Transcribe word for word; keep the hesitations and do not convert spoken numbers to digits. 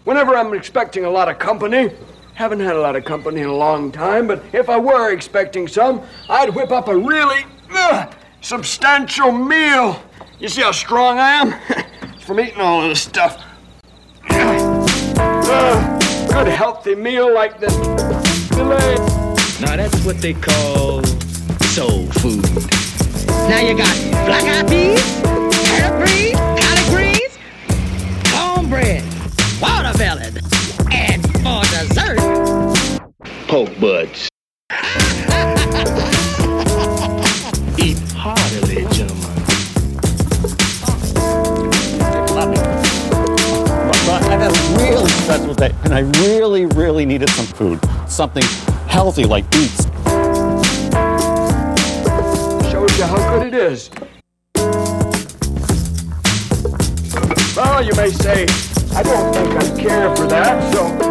whenever I'm expecting a lot of company, haven't had a lot of company in a long time, but if I were expecting some, I'd whip up a really uh, substantial meal. You see how strong I am? It's from eating all of this stuff. Uh, good healthy meal like this filet. Now that's what they call soul food. Now you got black-eyed peas, turnip greens, collard greens, cornbread, watermelon, and for dessert, Poke buds. Eat heartily, gentlemen. But I had a really stressful day, and I really, really needed some food. Something healthy like beets. Shows you how good it is. Well, you may say, I don't think I care for that, so